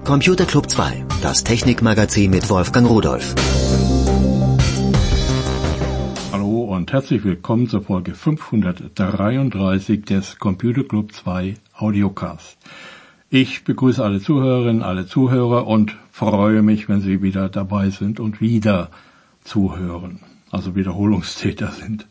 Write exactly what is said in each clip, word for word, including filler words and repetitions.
Computer Club zwei, das Technikmagazin mit Wolfgang Rudolph. Hallo und herzlich willkommen zur Folge fünfhundertdreiunddreißig des Computer Club zwei Audiocast. Ich begrüße alle Zuhörerinnen, alle Zuhörer und freue mich, wenn Sie wieder dabei sind und wieder zuhören, also Wiederholungstäter sind.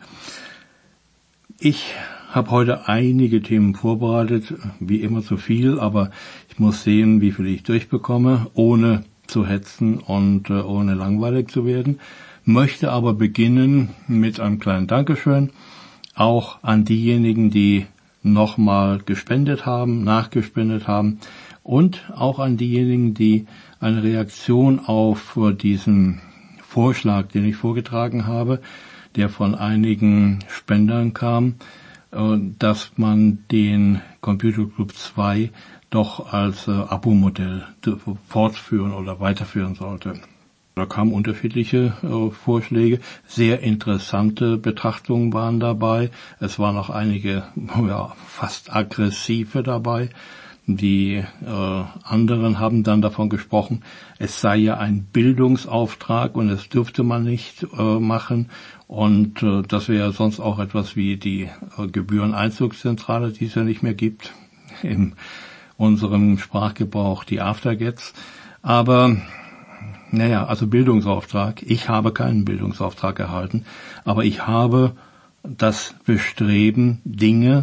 Ich habe heute einige Themen vorbereitet, wie immer zu viel, aber ich muss sehen, wie viel ich durchbekomme, ohne zu hetzen und äh, ohne langweilig zu werden. Möchte aber beginnen mit einem kleinen Dankeschön, auch an diejenigen, die nochmal gespendet haben, nachgespendet haben und auch an diejenigen, die eine Reaktion auf diesen Vorschlag, den ich vorgetragen habe, der von einigen Spendern kam, dass man den Computer Club zwei doch als äh, Abo-Modell fortführen oder weiterführen sollte. Da kamen unterschiedliche äh, Vorschläge, sehr interessante Betrachtungen waren dabei. Es waren auch einige ja, fast aggressive dabei. Die äh, anderen haben dann davon gesprochen, es sei ja ein Bildungsauftrag und es dürfte man nicht äh, machen. Und äh, das wäre ja sonst auch etwas wie die äh, Gebühreneinzugszentrale, die es ja nicht mehr gibt, in unserem Sprachgebrauch die Aftergets. Aber naja, also Bildungsauftrag. Ich habe keinen Bildungsauftrag erhalten, aber ich habe das Bestreben, Dinge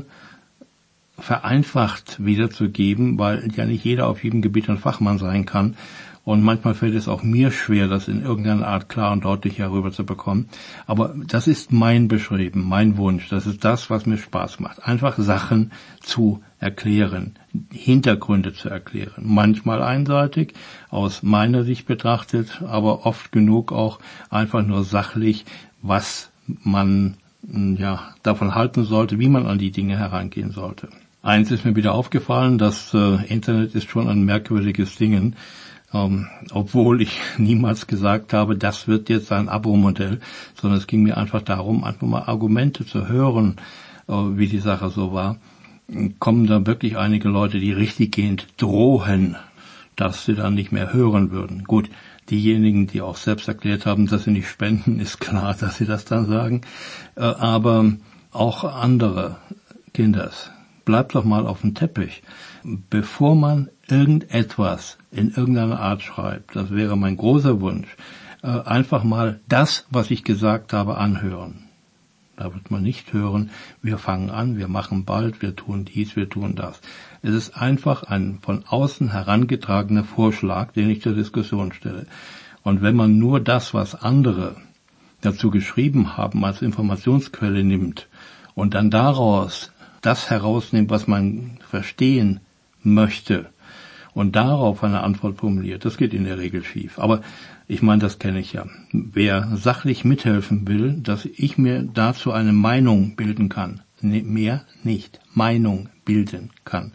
vereinfacht wiederzugeben, weil ja nicht jeder auf jedem Gebiet ein Fachmann sein kann. Und manchmal fällt es auch mir schwer, das in irgendeiner Art klar und deutlich herüberzubekommen. Aber das ist mein Bestreben, mein Wunsch. Das ist das, was mir Spaß macht. Einfach Sachen zu erklären, Hintergründe zu erklären. Manchmal einseitig, aus meiner Sicht betrachtet, aber oft genug auch einfach nur sachlich, was man ja davon halten sollte, wie man an die Dinge herangehen sollte. Eins ist mir wieder aufgefallen, das äh, Internet ist schon ein merkwürdiges Ding, ähm, obwohl ich niemals gesagt habe, das wird jetzt ein Abo-Modell, sondern es ging mir einfach darum, einfach mal Argumente zu hören, äh, wie die Sache so war. Kommen da wirklich einige Leute, die richtiggehend drohen, dass sie dann nicht mehr hören würden. Gut, diejenigen, die auch selbst erklärt haben, dass sie nicht spenden, ist klar, dass sie das dann sagen. Äh, aber auch andere Kinders, bleibt doch mal auf dem Teppich. Bevor man irgendetwas in irgendeiner Art schreibt, das wäre mein großer Wunsch, äh, einfach mal das, was ich gesagt habe, anhören. Da wird man nicht hören, wir fangen an, wir machen bald, wir tun dies, wir tun das. Es ist einfach ein von außen herangetragener Vorschlag, den ich zur Diskussion stelle. Und wenn man nur das, was andere dazu geschrieben haben, als Informationsquelle nimmt und dann daraus das herausnimmt, was man verstehen möchte und darauf eine Antwort formuliert, das geht in der Regel schief. Aber ich meine, das kenne ich ja. Wer sachlich mithelfen will, dass ich mir dazu eine Meinung bilden kann, mehr nicht, Meinung bilden kann,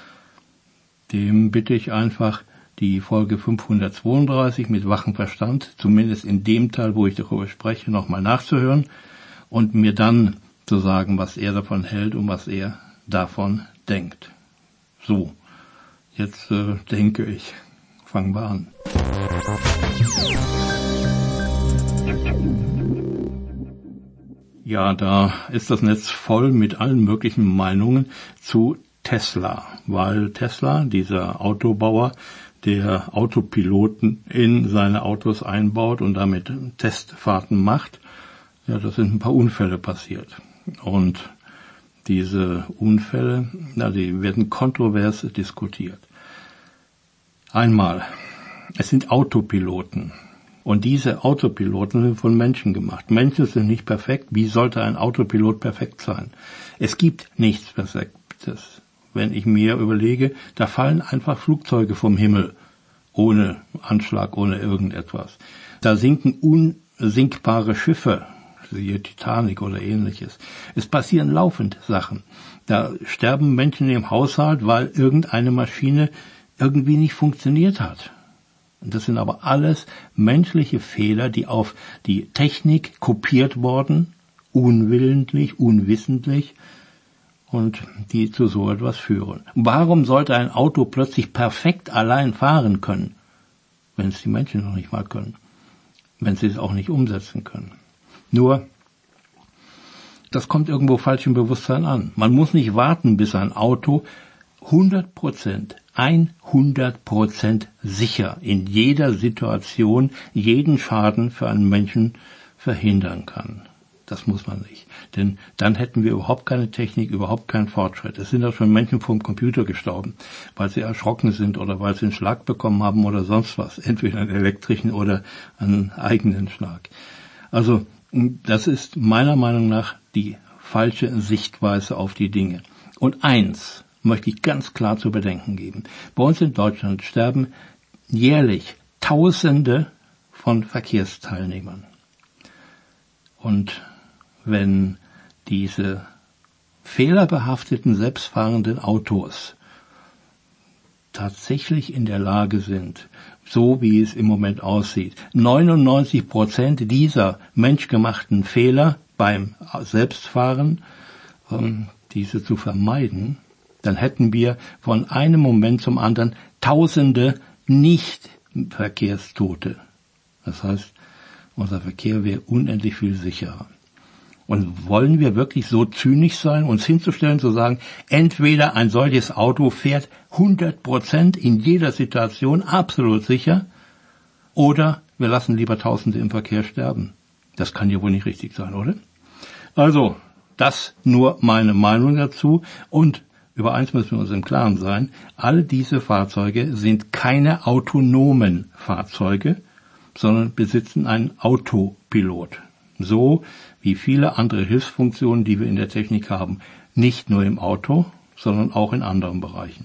dem bitte ich einfach, die Folge fünfhundertzweiunddreißig mit wachem Verstand, zumindest in dem Teil, wo ich darüber spreche, nochmal nachzuhören und mir dann zu sagen, was er davon hält und was er davon denkt. So, jetzt äh, denke ich, fangen wir an. Ja, da ist das Netz voll mit allen möglichen Meinungen zu Tesla, weil Tesla, dieser Autobauer, der Autopiloten in seine Autos einbaut und damit Testfahrten macht, ja, da sind ein paar Unfälle passiert. Und diese Unfälle, na, die werden kontrovers diskutiert. Einmal, es sind Autopiloten. Und diese Autopiloten sind von Menschen gemacht. Menschen sind nicht perfekt. Wie sollte ein Autopilot perfekt sein? Es gibt nichts Perfektes. Wenn ich mir überlege, da fallen einfach Flugzeuge vom Himmel. Ohne Anschlag, ohne irgendetwas. Da sinken unsinkbare Schiffe. Siehe Titanic oder ähnliches. Es passieren laufend Sachen. Da sterben Menschen im Haushalt, weil irgendeine Maschine irgendwie nicht funktioniert hat. Und das sind aber alles menschliche Fehler, die auf die Technik kopiert wurden, unwillentlich, unwissentlich. und die zu so etwas führen. Warum sollte ein Auto plötzlich perfekt allein fahren können, wenn es die Menschen noch nicht mal können, wenn sie es auch nicht umsetzen können? Nur, das kommt irgendwo falsch im Bewusstsein an. Man muss nicht warten, bis ein Auto hundert Prozent, hundert Prozent sicher in jeder Situation jeden Schaden für einen Menschen verhindern kann. Das muss man nicht. Denn dann hätten wir überhaupt keine Technik, überhaupt keinen Fortschritt. Es sind auch schon Menschen vom Computer gestorben, weil sie erschrocken sind oder weil sie einen Schlag bekommen haben oder sonst was. Entweder einen elektrischen oder einen eigenen Schlag. Also, das ist meiner Meinung nach die falsche Sichtweise auf die Dinge. Und eins möchte ich ganz klar zu bedenken geben. Bei uns in Deutschland sterben jährlich Tausende von Verkehrsteilnehmern. Und wenn diese fehlerbehafteten, selbstfahrenden Autos tatsächlich in der Lage sind, so wie es im Moment aussieht, neunundneunzig Prozent dieser menschgemachten Fehler beim Selbstfahren, ähm, diese zu vermeiden, dann hätten wir von einem Moment zum anderen Tausende Nicht-Verkehrstote. Das heißt, unser Verkehr wäre unendlich viel sicherer. Und wollen wir wirklich so zynisch sein, uns hinzustellen, zu sagen, entweder ein solches Auto fährt hundert Prozent in jeder Situation absolut sicher, oder wir lassen lieber Tausende im Verkehr sterben. Das kann ja wohl nicht richtig sein, oder? Also, das nur meine Meinung dazu. Und über eins müssen wir uns im Klaren sein, all diese Fahrzeuge sind keine autonomen Fahrzeuge, sondern besitzen einen Autopilot. So wie viele andere Hilfsfunktionen, die wir in der Technik haben. Nicht nur im Auto, sondern auch in anderen Bereichen.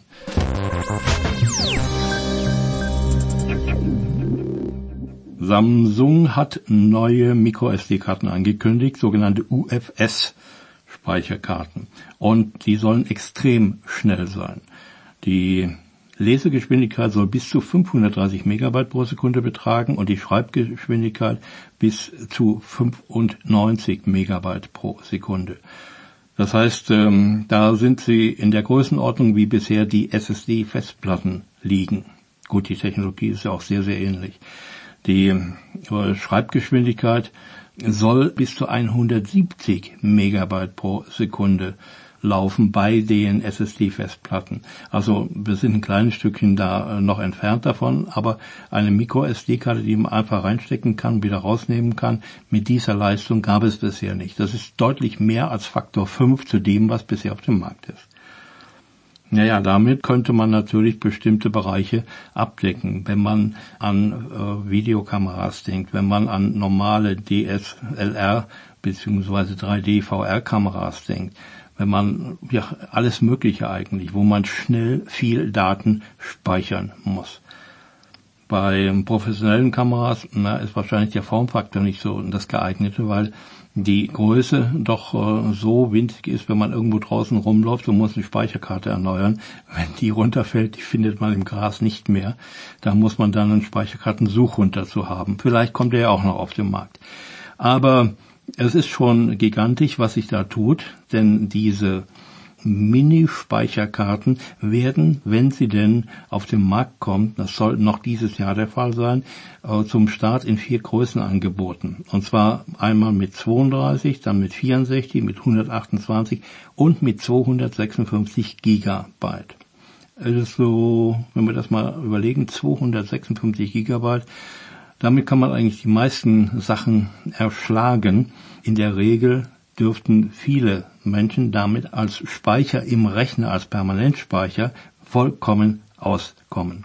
Samsung hat neue Micro-S D-Karten angekündigt, sogenannte U F S-Speicherkarten. Und die sollen extrem schnell sein. Die Lesegeschwindigkeit soll bis zu fünfhundertdreißig Megabyte pro Sekunde betragen und die Schreibgeschwindigkeit bis zu fünfundneunzig Megabyte pro Sekunde. Das heißt, ähm, da sind sie in der Größenordnung, wie bisher die S S D-Festplatten liegen. Gut, die Technologie ist ja auch sehr, sehr ähnlich. Die äh, Schreibgeschwindigkeit soll bis zu hundertsiebzig Megabyte pro Sekunde laufen bei den S S D-Festplatten. Also wir sind ein kleines Stückchen da noch entfernt davon, aber eine Micro-S D-Karte, die man einfach reinstecken kann, wieder rausnehmen kann, mit dieser Leistung gab es bisher nicht. Das ist deutlich mehr als Faktor fünf zu dem, was bisher auf dem Markt ist. Naja, damit könnte man natürlich bestimmte Bereiche abdecken, wenn man an äh, Videokameras denkt, wenn man an normale D S L R bzw. drei D V R-Kameras denkt, wenn man, ja, alles Mögliche eigentlich, wo man schnell viel Daten speichern muss. Bei professionellen Kameras, na, ist wahrscheinlich der Formfaktor nicht so das geeignete, weil die Größe doch äh, so winzig ist, wenn man irgendwo draußen rumläuft und muss eine Speicherkarte erneuern. Wenn die runterfällt, die findet man im Gras nicht mehr. Da muss man dann einen Speicherkartensuchhund dazu haben. Vielleicht kommt der ja auch noch auf den Markt. Aber es ist schon gigantisch, was sich da tut, denn diese Mini-Speicherkarten werden, wenn sie denn auf den Markt kommen, das soll noch dieses Jahr der Fall sein, zum Start in vier Größen angeboten. Und zwar einmal mit zweiunddreißig, dann mit vierundsechzig, mit hundertachtundzwanzig und mit zweihundertsechsundfünfzig Gigabyte. Es ist so, wenn wir das mal überlegen, zweihundertsechsundfünfzig Gigabyte, damit kann man eigentlich die meisten Sachen erschlagen. In der Regel dürften viele Menschen damit als Speicher im Rechner, als Permanentspeicher, vollkommen auskommen.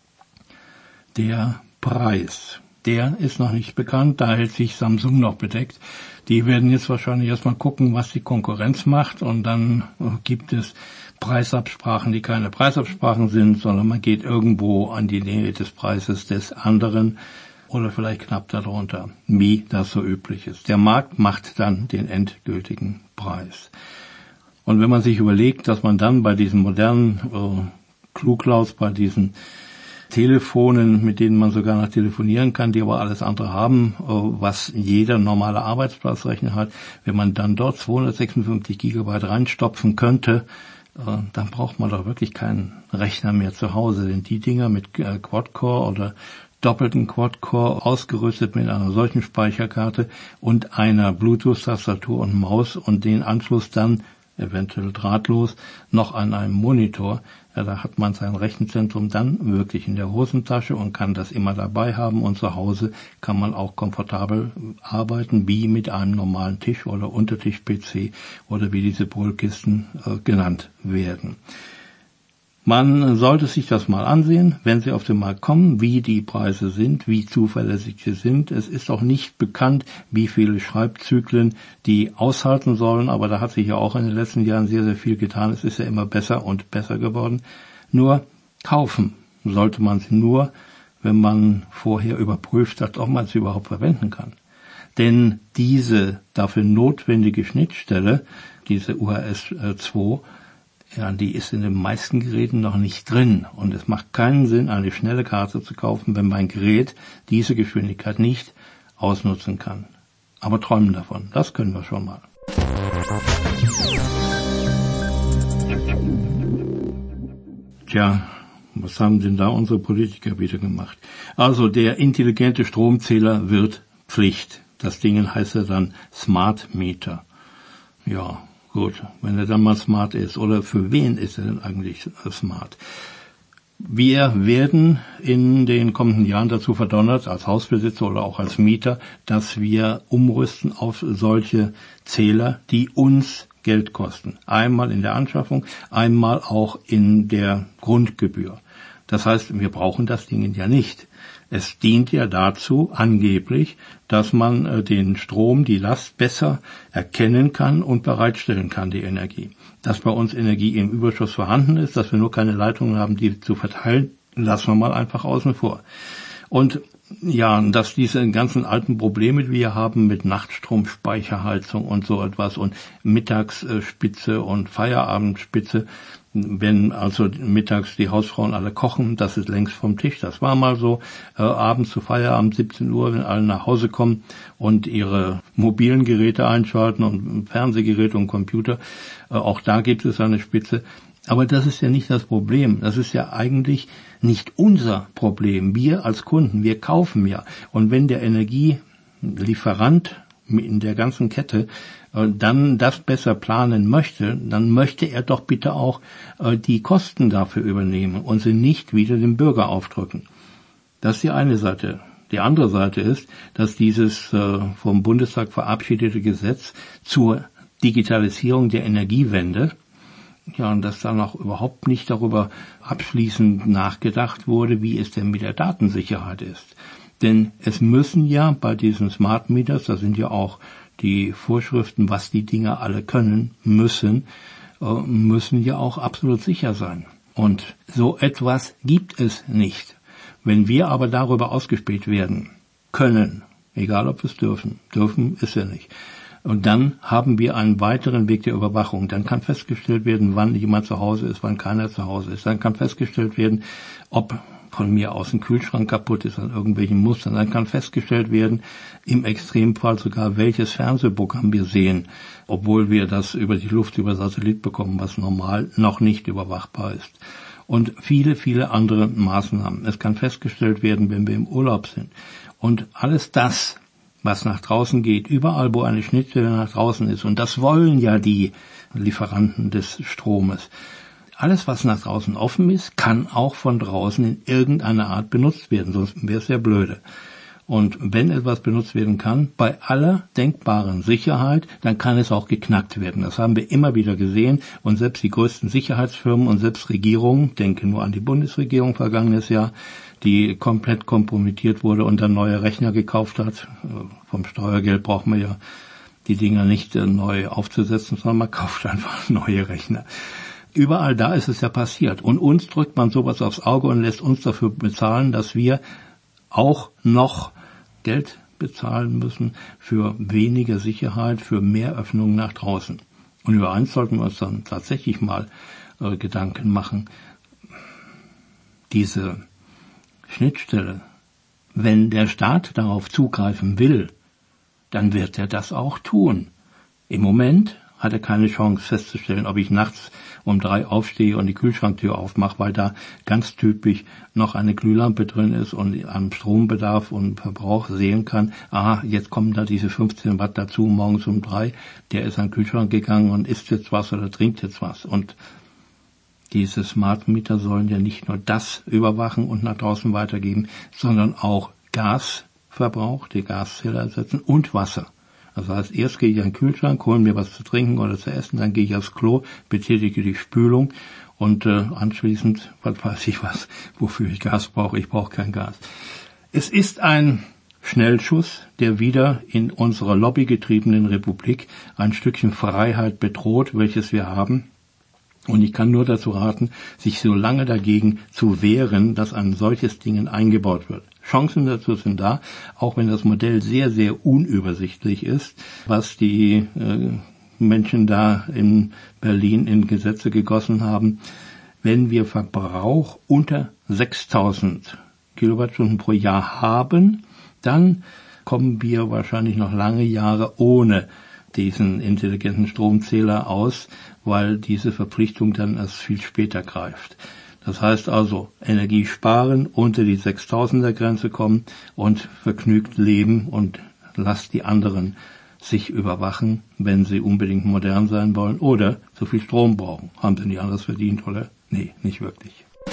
Der Preis, der ist noch nicht bekannt, da hält sich Samsung noch bedeckt. Die werden jetzt wahrscheinlich erstmal gucken, was die Konkurrenz macht, und dann gibt es Preisabsprachen, die keine Preisabsprachen sind, sondern man geht irgendwo an die Nähe des Preises des anderen oder vielleicht knapp darunter, wie das so üblich ist. Der Markt macht dann den endgültigen Preis. Und wenn man sich überlegt, dass man dann bei diesen modernen äh, Kluglauts, bei diesen Telefonen, mit denen man sogar noch telefonieren kann, die aber alles andere haben, was jeder normale Arbeitsplatzrechner hat. Wenn man dann dort zweihundertsechsundfünfzig Gigabyte reinstopfen könnte, dann braucht man doch wirklich keinen Rechner mehr zu Hause, denn die Dinger mit Quad-Core oder doppelten Quad-Core ausgerüstet mit einer solchen Speicherkarte und einer Bluetooth-Tastatur und Maus und den Anschluss dann eventuell drahtlos noch an einem Monitor, ja, da hat man sein Rechenzentrum dann wirklich in der Hosentasche und kann das immer dabei haben, und zu Hause kann man auch komfortabel arbeiten, wie mit einem normalen Tisch- oder Untertisch-P C oder wie diese Polkisten äh, genannt werden. Man sollte sich das mal ansehen, wenn sie auf den Markt kommen, wie die Preise sind, wie zuverlässig sie sind. Es ist auch nicht bekannt, wie viele Schreibzyklen die aushalten sollen, aber da hat sich ja auch in den letzten Jahren sehr, sehr viel getan. Es ist ja immer besser und besser geworden. Nur kaufen sollte man sie nur, wenn man vorher überprüft hat, ob man sie überhaupt verwenden kann. Denn diese dafür notwendige Schnittstelle, diese U H S zwei, ja, die ist in den meisten Geräten noch nicht drin. Und es macht keinen Sinn, eine schnelle Karte zu kaufen, wenn mein Gerät diese Geschwindigkeit nicht ausnutzen kann. Aber träumen davon, das können wir schon mal. Tja, was haben denn da unsere Politiker wieder gemacht? Also der intelligente Stromzähler wird Pflicht. Das Ding heißt ja dann Smart Meter. Ja, gut, wenn er dann mal smart ist. Oder für wen ist er denn eigentlich smart? Wir werden in den kommenden Jahren dazu verdonnert, als Hausbesitzer oder auch als Mieter, dass wir umrüsten auf solche Zähler, die uns Geld kosten. Einmal in der Anschaffung, einmal auch in der Grundgebühr. Das heißt, wir brauchen das Ding ja nicht. Es dient ja dazu, angeblich, dass man äh, den Strom, die Last besser erkennen kann und bereitstellen kann, die Energie. Dass bei uns Energie im Überschuss vorhanden ist, dass wir nur keine Leitungen haben, die zu verteilen, lassen wir mal einfach außen vor. Und ja, dass diese ganzen alten Probleme, die wir haben mit Nachtstrom, Speicherheizung und so etwas und Mittagsspitze und Feierabendspitze, wenn also mittags die Hausfrauen alle kochen, das ist längst vom Tisch. Das war mal so, äh, abends zu Feierabend, siebzehn Uhr, wenn alle nach Hause kommen und ihre mobilen Geräte einschalten und Fernsehgeräte und Computer, äh, auch da gibt es eine Spitze. Aber das ist ja nicht das Problem. Das ist ja eigentlich nicht unser Problem. Wir als Kunden, wir kaufen ja. Und wenn der Energielieferant in der ganzen Kette dann das besser planen möchte, dann möchte er doch bitte auch die Kosten dafür übernehmen und sie nicht wieder dem Bürger aufdrücken. Das ist die eine Seite. Die andere Seite ist, dass dieses vom Bundestag verabschiedete Gesetz zur Digitalisierung der Energiewende, ja, und dass dann auch überhaupt nicht darüber abschließend nachgedacht wurde, wie es denn mit der Datensicherheit ist. Denn es müssen ja bei diesen Smart Meters, da sind ja auch die Vorschriften, was die Dinger alle können, müssen, müssen ja auch absolut sicher sein. Und so etwas gibt es nicht. Wenn wir aber darüber ausgespäht werden können, egal ob wir es dürfen, dürfen ist ja nicht, und dann haben wir einen weiteren Weg der Überwachung. Dann kann festgestellt werden, wann jemand zu Hause ist, wann keiner zu Hause ist. Dann kann festgestellt werden, ob von mir aus ein Kühlschrank kaputt ist an irgendwelchen Mustern. Dann kann festgestellt werden, im Extremfall sogar, welches Fernsehprogramm wir sehen, obwohl wir das über die Luft, über Satellit bekommen, was normal noch nicht überwachbar ist. Und viele, viele andere Maßnahmen. Es kann festgestellt werden, wenn wir im Urlaub sind. Und alles das, was nach draußen geht, überall, wo eine Schnittstelle nach draußen ist, und das wollen ja die Lieferanten des Stromes. Alles, was nach draußen offen ist, kann auch von draußen in irgendeiner Art benutzt werden, sonst wäre es ja blöde. Und wenn etwas benutzt werden kann, bei aller denkbaren Sicherheit, dann kann es auch geknackt werden. Das haben wir immer wieder gesehen. Und selbst die größten Sicherheitsfirmen und selbst Regierungen, denke nur an die Bundesregierung vergangenes Jahr, die komplett kompromittiert wurde und dann neue Rechner gekauft hat. Vom Steuergeld braucht man ja die Dinger nicht neu aufzusetzen, sondern man kauft einfach neue Rechner. Überall da ist es ja passiert. Und uns drückt man sowas aufs Auge und lässt uns dafür bezahlen, dass wir auch noch Geld bezahlen müssen für weniger Sicherheit, für mehr Öffnungen nach draußen. Und über eins sollten wir uns dann tatsächlich mal äh, Gedanken machen. Diese Schnittstelle. Wenn der Staat darauf zugreifen will, dann wird er das auch tun. Im Moment hat er keine Chance festzustellen, ob ich nachts um drei aufstehe und die Kühlschranktür aufmache, weil da ganz typisch noch eine Glühlampe drin ist und am Strombedarf und Verbrauch sehen kann, ah, jetzt kommen da diese fünfzehn Watt dazu morgens um drei, der ist an den Kühlschrank gegangen und isst jetzt was oder trinkt jetzt was. Und diese Smart Meter sollen ja nicht nur das überwachen und nach draußen weitergeben, sondern auch Gasverbrauch, die Gaszähler ersetzen und Wasser. Das heißt, erst gehe ich an den Kühlschrank, hole mir was zu trinken oder zu essen, dann gehe ich aufs Klo, betätige die Spülung und äh, anschließend, was weiß ich was, wofür ich Gas brauche. Ich brauche kein Gas. Es ist ein Schnellschuss, der wieder in unserer lobbygetriebenen Republik ein Stückchen Freiheit bedroht, welches wir haben. Und ich kann nur dazu raten, sich so lange dagegen zu wehren, dass ein solches Ding eingebaut wird. Chancen dazu sind da, auch wenn das Modell sehr, sehr unübersichtlich ist, was die äh, Menschen da in Berlin in Gesetze gegossen haben. Wenn wir Verbrauch unter sechstausend Kilowattstunden pro Jahr haben, dann kommen wir wahrscheinlich noch lange Jahre ohne diesen intelligenten Stromzähler aus, weil diese Verpflichtung dann erst viel später greift. Das heißt also, Energie sparen, unter die sechstausender Grenze kommen und vergnügt leben und lasst die anderen sich überwachen, wenn sie unbedingt modern sein wollen oder so viel Strom brauchen. Haben sie nicht anders verdient, oder? Nee, nicht wirklich.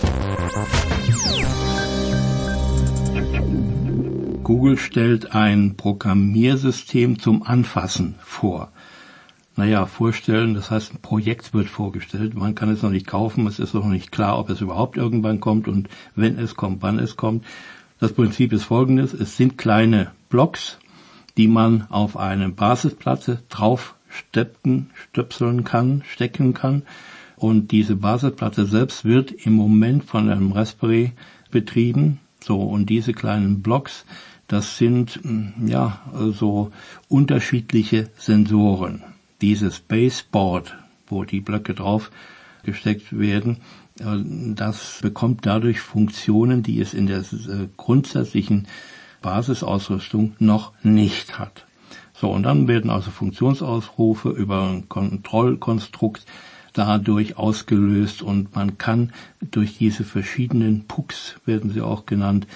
Google stellt ein Programmiersystem zum Anfassen vor. Naja, vorstellen, das heißt, ein Projekt wird vorgestellt. Man kann es noch nicht kaufen, es ist noch nicht klar, ob es überhaupt irgendwann kommt und wenn es kommt, wann es kommt. Das Prinzip ist folgendes, es sind kleine Blocks, die man auf eine Basisplatte draufsteppen, stöpseln kann, stecken kann. Und diese Basisplatte selbst wird im Moment von einem Raspberry betrieben. So, und diese kleinen Blocks, das sind, ja, so unterschiedliche Sensoren. Dieses Baseboard, wo die Blöcke drauf gesteckt werden, das bekommt dadurch Funktionen, die es in der grundsätzlichen Basisausrüstung noch nicht hat. So, und dann werden also Funktionsausrufe über ein Kontrollkonstrukt dadurch ausgelöst und man kann durch diese verschiedenen Pucks, werden sie auch genannt,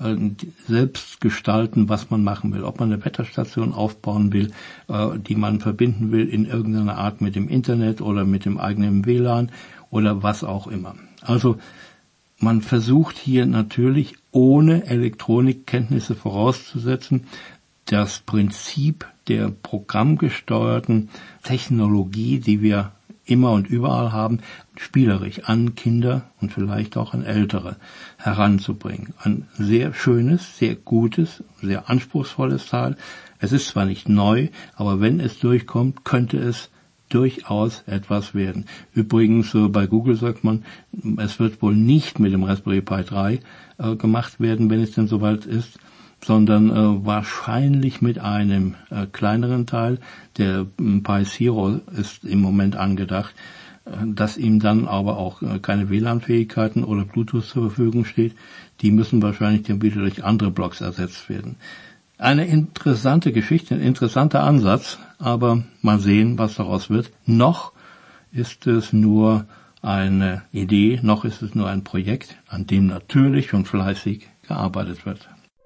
selbst gestalten, was man machen will. Ob man eine Wetterstation aufbauen will, die man verbinden will in irgendeiner Art mit dem Internet oder mit dem eigenen W L A N oder was auch immer. Also man versucht hier natürlich ohne Elektronikkenntnisse vorauszusetzen, das Prinzip der programmgesteuerten Technologie, die wir immer und überall haben, spielerisch an Kinder und vielleicht auch an Ältere heranzubringen. Ein sehr schönes, sehr gutes, sehr anspruchsvolles Teil. Es ist zwar nicht neu, aber wenn es durchkommt, könnte es durchaus etwas werden. Übrigens, bei Google sagt man, es wird wohl nicht mit dem Raspberry Pi drei äh, gemacht werden, wenn es denn soweit ist, sondern äh, wahrscheinlich mit einem äh, kleineren Teil. Der äh, Pi Zero ist im Moment angedacht, äh, dass ihm dann aber auch äh, keine W L A N-Fähigkeiten oder Bluetooth zur Verfügung steht. Die müssen wahrscheinlich dann wieder durch andere Blocks ersetzt werden. Eine interessante Geschichte, ein interessanter Ansatz, aber mal sehen, was daraus wird. Noch ist es nur eine Idee, noch ist es nur ein Projekt, an dem natürlich schon fleißig gearbeitet wird.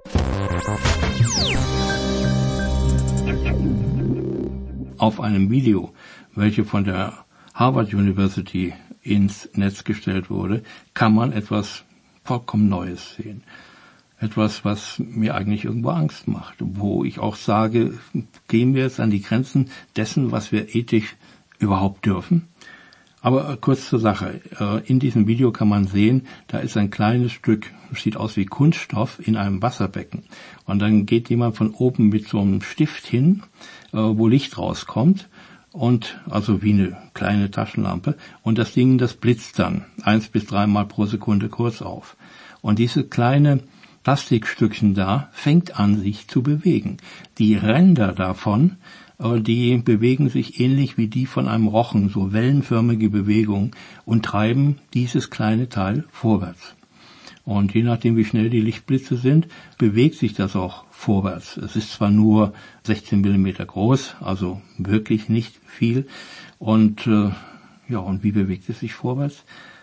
Auf einem Video, welches von der Harvard University ins Netz gestellt wurde, kann man etwas vollkommen Neues sehen. Etwas, was mir eigentlich irgendwo Angst macht, wo ich auch sage, gehen wir jetzt an die Grenzen dessen, was wir ethisch überhaupt dürfen. Aber kurz zur Sache. In diesem Video kann man sehen, da ist ein kleines Stück, sieht aus wie Kunststoff, in einem Wasserbecken. Und dann geht jemand von oben mit so einem Stift hin, wo Licht rauskommt, und also wie eine kleine Taschenlampe. Und das Ding, das blitzt dann eins bis dreimal pro Sekunde kurz auf. Und diese kleine Plastikstückchen da fängt an, sich zu bewegen. Die Ränder davon, die bewegen sich ähnlich wie die von einem Rochen, so wellenförmige Bewegungen, und treiben dieses kleine Teil vorwärts. Und je nachdem, wie schnell die Lichtblitze sind, bewegt sich das auch vorwärts. Es ist zwar nur sechzehn Millimeter groß, also wirklich nicht viel. Und äh, ja, und wie bewegt es sich vorwärts?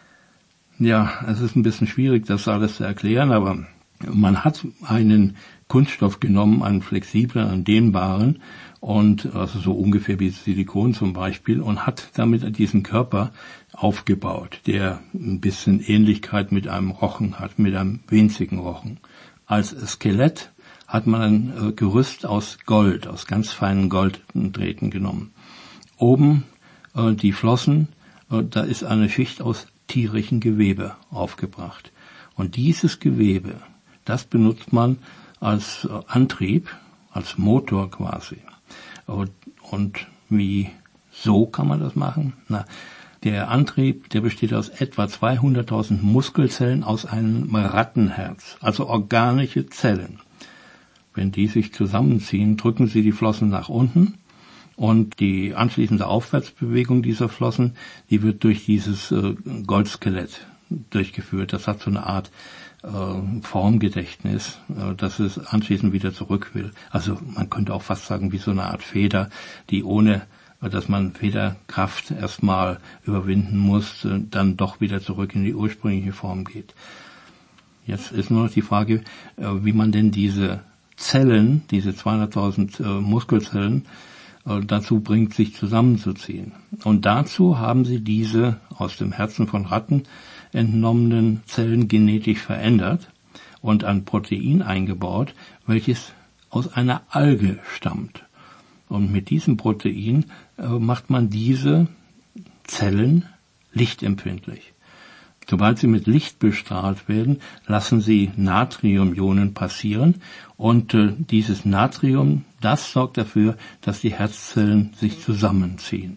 Ja, es ist ein bisschen schwierig, das alles zu erklären, aber man hat einen Kunststoff genommen, einen flexiblen, einen dehnbaren, und also so ungefähr wie Silikon zum Beispiel, und hat damit diesen Körper aufgebaut, der ein bisschen Ähnlichkeit mit einem Rochen hat, mit einem winzigen Rochen. Als Skelett hat man ein Gerüst aus Gold, aus ganz feinen Golddrähten genommen. Oben äh, die Flossen, äh, da ist eine Schicht aus tierischen Gewebe aufgebracht. Und dieses Gewebe, das benutzt man als äh, Antrieb, als Motor quasi. Und, und wie so kann man das machen? Na, der Antrieb, der besteht aus etwa zweihunderttausend Muskelzellen aus einem Rattenherz, also organische Zellen. Wenn die sich zusammenziehen, drücken sie die Flossen nach unten, und die anschließende Aufwärtsbewegung dieser Flossen, die wird durch dieses äh, Goldskelett durchgeführt. Das hat so eine Art äh, Formgedächtnis, äh, dass es anschließend wieder zurück will. Also man könnte auch fast sagen, wie so eine Art Feder, die ohne, äh, dass man Federkraft erstmal überwinden muss, äh, dann doch wieder zurück in die ursprüngliche Form geht. Jetzt ist nur noch die Frage, äh, wie man denn diese Zellen, diese zweihunderttausend äh, Muskelzellen, dazu bringt, sich zusammenzuziehen. Und dazu haben sie diese aus dem Herzen von Ratten entnommenen Zellen genetisch verändert und ein Protein eingebaut, welches aus einer Alge stammt. Und mit diesem Protein äh, macht man diese Zellen lichtempfindlich. Sobald sie mit Licht bestrahlt werden, lassen sie Natriumionen passieren, und äh, dieses Natrium, das sorgt dafür, dass die Herzzellen sich zusammenziehen.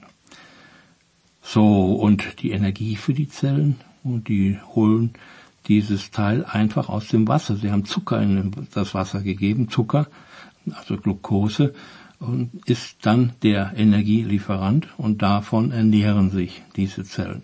So, und die Energie für die Zellen, und die holen dieses Teil einfach aus dem Wasser. Sie haben Zucker in das Wasser gegeben, Zucker, also Glucose, und ist dann der Energielieferant, und davon ernähren sich diese Zellen.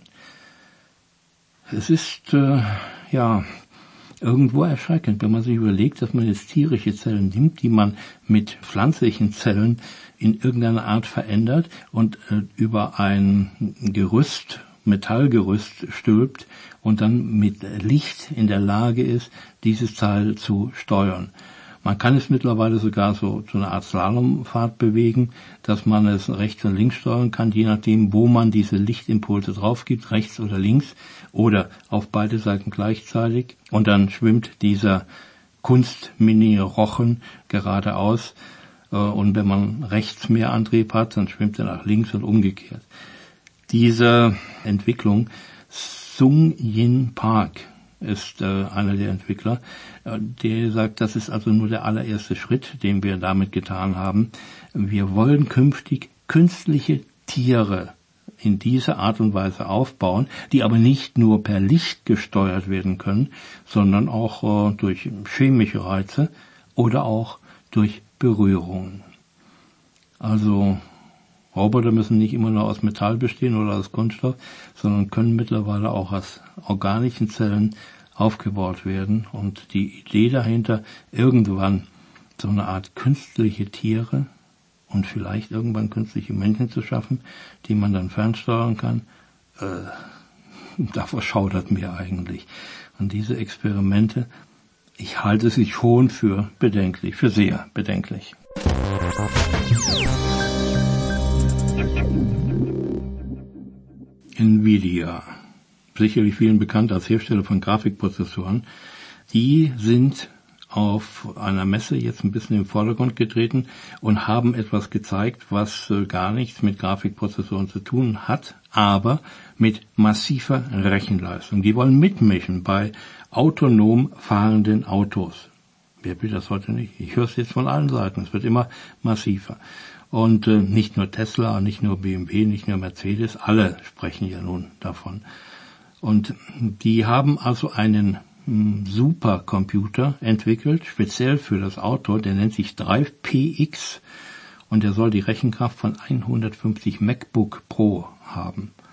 Es ist, äh, ja, irgendwo erschreckend, wenn man sich überlegt, dass man jetzt tierische Zellen nimmt, die man mit pflanzlichen Zellen in irgendeiner Art verändert und äh, über ein Gerüst, Metallgerüst stülpt und dann mit Licht in der Lage ist, dieses Teil zu steuern. Man kann es mittlerweile sogar so zu einer Art Slalomfahrt bewegen, dass man es rechts und links steuern kann, je nachdem, wo man diese Lichtimpulse drauf gibt, rechts oder links oder auf beide Seiten gleichzeitig. Und dann schwimmt dieser Kunst-Mini-Rochen geradeaus. Und wenn man rechts mehr Antrieb hat, dann schwimmt er nach links und umgekehrt. Diese Entwicklung, Sung Jin Park ist äh, einer der Entwickler, äh, der sagt, das ist also nur der allererste Schritt, den wir damit getan haben. Wir wollen künftig künstliche Tiere in dieser Art und Weise aufbauen, die aber nicht nur per Licht gesteuert werden können, sondern auch äh, durch chemische Reize oder auch durch Berührungen. Also Roboter müssen nicht immer nur aus Metall bestehen oder aus Kunststoff, sondern können mittlerweile auch aus organischen Zellen aufgebaut werden. Und die Idee dahinter, irgendwann so eine Art künstliche Tiere und vielleicht irgendwann künstliche Menschen zu schaffen, die man dann fernsteuern kann, äh, davor schaudert mir eigentlich. Und diese Experimente, ich halte sie schon für bedenklich, für sehr bedenklich. Nvidia, sicherlich vielen bekannt als Hersteller von Grafikprozessoren, die sind auf einer Messe jetzt ein bisschen im Vordergrund getreten und haben etwas gezeigt, was gar nichts mit Grafikprozessoren zu tun hat, aber mit massiver Rechenleistung. Die wollen mitmischen bei autonom fahrenden Autos. Wer will das heute nicht? Ich höre es jetzt von allen Seiten. Es wird immer massiver. Und äh, nicht nur Tesla, nicht nur B M W, nicht nur Mercedes, alle sprechen ja nun davon. Und die haben also einen m, Supercomputer entwickelt, speziell für das Auto, der nennt sich Drive P X und der soll die Rechenkraft von hundertfünfzig MacBook Pro haben.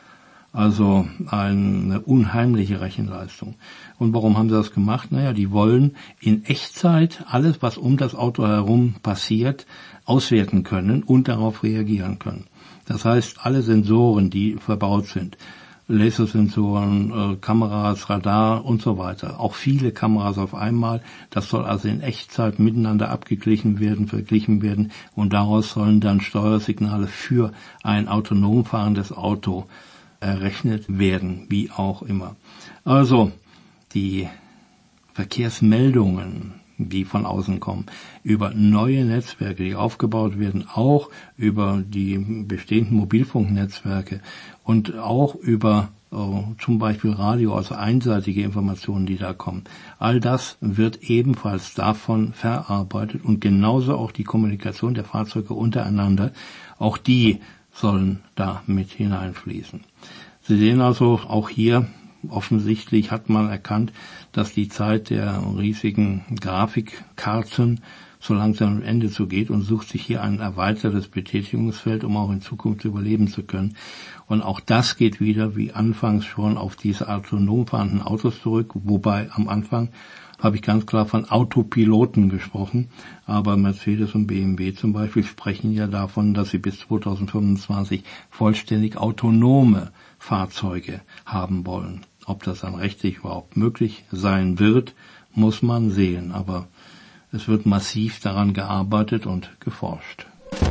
Also eine unheimliche Rechenleistung. Und warum haben sie das gemacht? Naja, die wollen in Echtzeit alles, was um das Auto herum passiert, auswerten können und darauf reagieren können. Das heißt, alle Sensoren, die verbaut sind, Lasersensoren, äh, Kameras, Radar und so weiter, auch viele Kameras auf einmal, das soll also in Echtzeit miteinander abgeglichen werden, verglichen werden und daraus sollen dann Steuersignale für ein autonom fahrendes Auto errechnet werden, wie auch immer. Also die Verkehrsmeldungen, die von außen kommen, über neue Netzwerke, die aufgebaut werden, auch über die bestehenden Mobilfunknetzwerke und auch über oh, zum Beispiel Radio, also einseitige Informationen, die da kommen. All das wird ebenfalls davon verarbeitet und genauso auch die Kommunikation der Fahrzeuge untereinander, auch die sollen da mit hineinfließen. Sie sehen also auch hier, offensichtlich hat man erkannt, dass die Zeit der riesigen Grafikkarten so langsam am Ende zugeht und sucht sich hier ein erweitertes Betätigungsfeld, um auch in Zukunft überleben zu können. Und auch das geht wieder, wie anfangs schon, auf diese autonom fahrenden Autos zurück, wobei am Anfang habe ich ganz klar von Autopiloten gesprochen, aber Mercedes und B M W zum Beispiel sprechen ja davon, dass sie bis zweitausendfünfundzwanzig vollständig autonome Fahrzeuge haben wollen. Ob das dann rechtlich überhaupt möglich sein wird, muss man sehen, aber es wird massiv daran gearbeitet und geforscht.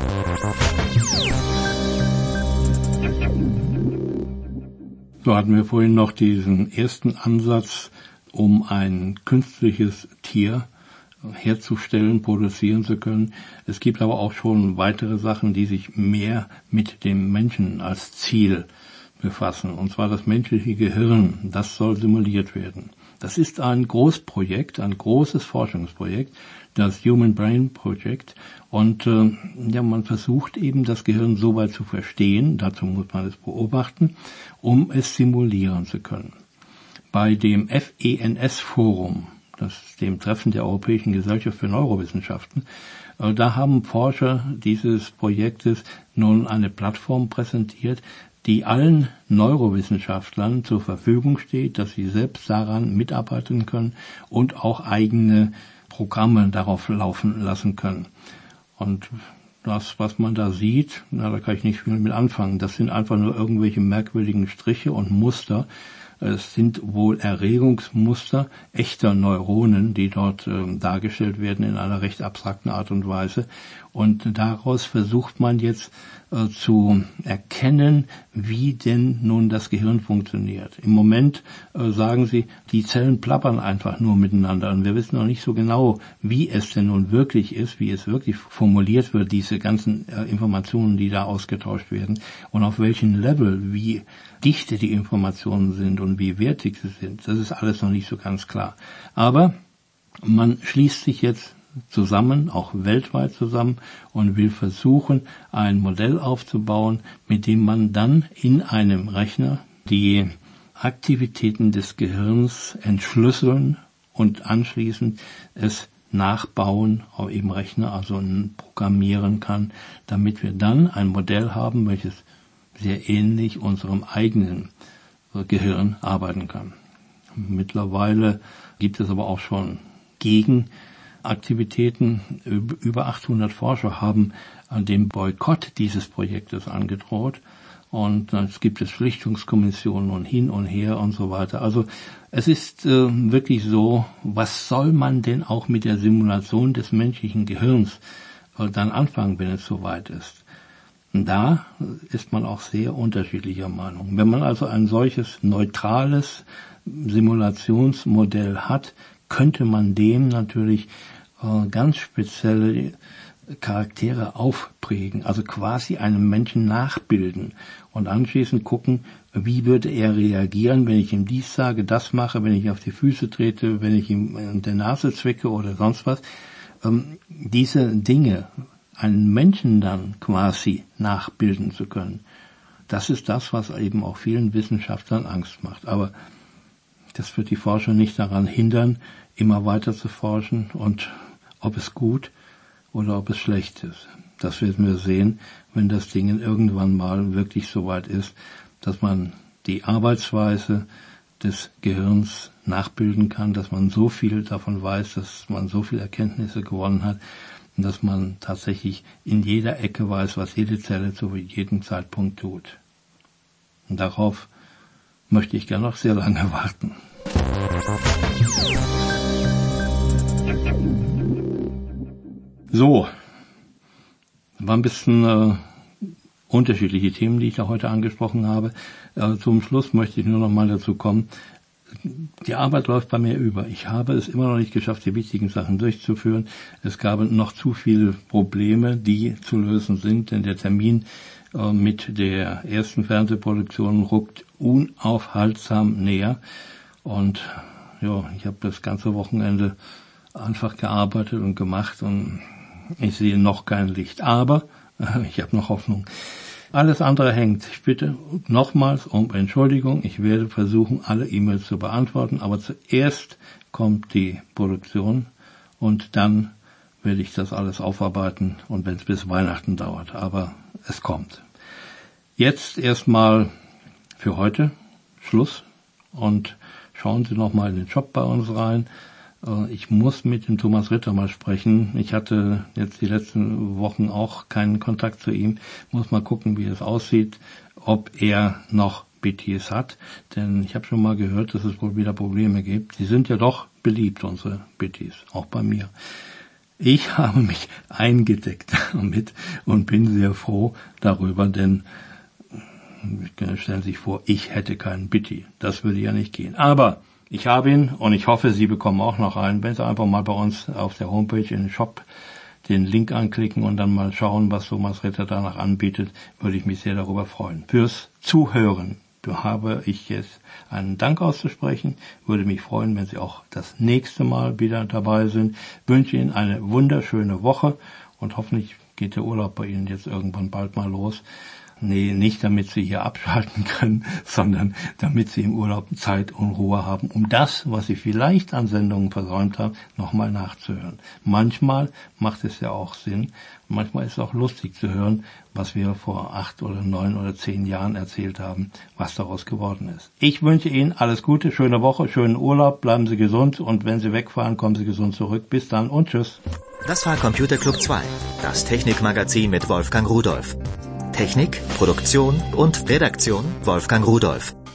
So hatten wir vorhin noch diesen ersten Ansatz, um ein künstliches Tier herzustellen, produzieren zu können. Es gibt aber auch schon weitere Sachen, die sich mehr mit dem Menschen als Ziel befassen. Und zwar das menschliche Gehirn, das soll simuliert werden. Das ist ein Großprojekt, ein großes Forschungsprojekt, das Human Brain Project. Und äh, ja, man versucht eben das Gehirn so weit zu verstehen, dazu muss man es beobachten, um es simulieren zu können. Bei dem F E N S-Forum, das ist dem Treffen der Europäischen Gesellschaft für Neurowissenschaften, äh, da haben Forscher dieses Projektes nun eine Plattform präsentiert, die allen Neurowissenschaftlern zur Verfügung steht, dass sie selbst daran mitarbeiten können und auch eigene Programme darauf laufen lassen können. Und das, was man da sieht, na, da kann ich nicht viel mit anfangen. Das sind einfach nur irgendwelche merkwürdigen Striche und Muster. Es sind wohl Erregungsmuster echter Neuronen, die dort äh, dargestellt werden in einer recht abstrakten Art und Weise. Und daraus versucht man jetzt äh, zu erkennen, wie denn nun das Gehirn funktioniert. Im Moment äh, sagen sie, die Zellen plappern einfach nur miteinander. Und wir wissen noch nicht so genau, wie es denn nun wirklich ist, wie es wirklich formuliert wird, diese ganzen äh, Informationen, die da ausgetauscht werden. Und auf welchem Level, wie dichte die Informationen sind und wie wertig sie sind. Das ist alles noch nicht so ganz klar. Aber man schließt sich jetzt zusammen, auch weltweit zusammen, und will versuchen, ein Modell aufzubauen, mit dem man dann in einem Rechner die Aktivitäten des Gehirns entschlüsseln und anschließend es nachbauen, auch im Rechner, also programmieren kann, damit wir dann ein Modell haben, welches sehr ähnlich unserem eigenen Gehirn arbeiten kann. Mittlerweile gibt es aber auch schon Gegenaktivitäten. Über achthundert Forscher haben an dem Boykott dieses Projektes angedroht. Und es gibt es Schlichtungskommissionen und hin und her und so weiter. Also es ist äh, wirklich so, was soll man denn auch mit der Simulation des menschlichen Gehirns äh, dann anfangen, wenn es soweit ist? Da ist man auch sehr unterschiedlicher Meinung. Wenn man also ein solches neutrales Simulationsmodell hat, könnte man dem natürlich äh, ganz spezielle Charaktere aufprägen, also quasi einen Menschen nachbilden und anschließend gucken, wie würde er reagieren, wenn ich ihm dies sage, das mache, wenn ich auf die Füße trete, wenn ich ihm in der Nase zwicke oder sonst was. Ähm, diese Dinge, einen Menschen dann quasi nachbilden zu können, das ist das, was eben auch vielen Wissenschaftlern Angst macht. Aber das wird die Forscher nicht daran hindern, immer weiter zu forschen und ob es gut oder ob es schlecht ist. Das werden wir sehen, wenn das Ding irgendwann mal wirklich so weit ist, dass man die Arbeitsweise des Gehirns nachbilden kann, dass man so viel davon weiß, dass man so viele Erkenntnisse gewonnen hat, und dass man tatsächlich in jeder Ecke weiß, was jede Zelle zu jedem Zeitpunkt tut. Und darauf möchte ich gerne noch sehr lange warten. So, war ein bisschen äh, unterschiedliche Themen, die ich da heute angesprochen habe. Äh, zum Schluss möchte ich nur noch mal dazu kommen. Die Arbeit läuft bei mir über. Ich habe es immer noch nicht geschafft, die wichtigen Sachen durchzuführen. Es gab noch zu viele Probleme, die zu lösen sind, denn der Termin äh, mit der ersten Fernsehproduktion rückt unaufhaltsam näher. Und ja, ich habe das ganze Wochenende einfach gearbeitet und gemacht und ich sehe noch kein Licht. Aber äh, ich habe noch Hoffnung. Alles andere hängt. Ich bitte nochmals um Entschuldigung. Ich werde versuchen, alle E-Mails zu beantworten. Aber zuerst kommt die Produktion und dann werde ich das alles aufarbeiten. Und wenn es bis Weihnachten dauert. Aber es kommt. Jetzt erstmal für heute Schluss. Und schauen Sie nochmal in den Shop bei uns rein. Ich muss mit dem Thomas Ritter mal sprechen. Ich hatte jetzt die letzten Wochen auch keinen Kontakt zu ihm. Muss mal gucken, wie es aussieht, ob er noch B Ts hat. Denn ich habe schon mal gehört, dass es wohl wieder Probleme gibt. Die sind ja doch beliebt, unsere B Ts, auch bei mir. Ich habe mich eingedeckt damit und bin sehr froh darüber, denn stellen Sie sich vor, ich hätte keinen B T. Das würde ja nicht gehen. Aber ich habe ihn und ich hoffe, Sie bekommen auch noch einen. Wenn Sie einfach mal bei uns auf der Homepage in den Shop den Link anklicken und dann mal schauen, was Thomas Ritter danach anbietet, würde ich mich sehr darüber freuen. Fürs Zuhören habe ich jetzt einen Dank auszusprechen. Würde mich freuen, wenn Sie auch das nächste Mal wieder dabei sind. Ich wünsche Ihnen eine wunderschöne Woche und hoffentlich geht der Urlaub bei Ihnen jetzt irgendwann bald mal los. Nee, nicht damit Sie hier abschalten können, sondern damit Sie im Urlaub Zeit und Ruhe haben, um das, was Sie vielleicht an Sendungen versäumt haben, nochmal nachzuhören. Manchmal macht es ja auch Sinn, manchmal ist es auch lustig zu hören, was wir vor acht oder neun oder zehn Jahren erzählt haben, was daraus geworden ist. Ich wünsche Ihnen alles Gute, schöne Woche, schönen Urlaub, bleiben Sie gesund und wenn Sie wegfahren, kommen Sie gesund zurück. Bis dann und tschüss. Das war Computer Club zwei, das Technikmagazin mit Wolfgang Rudolph. Technik, Produktion und Redaktion Wolfgang Rudolph.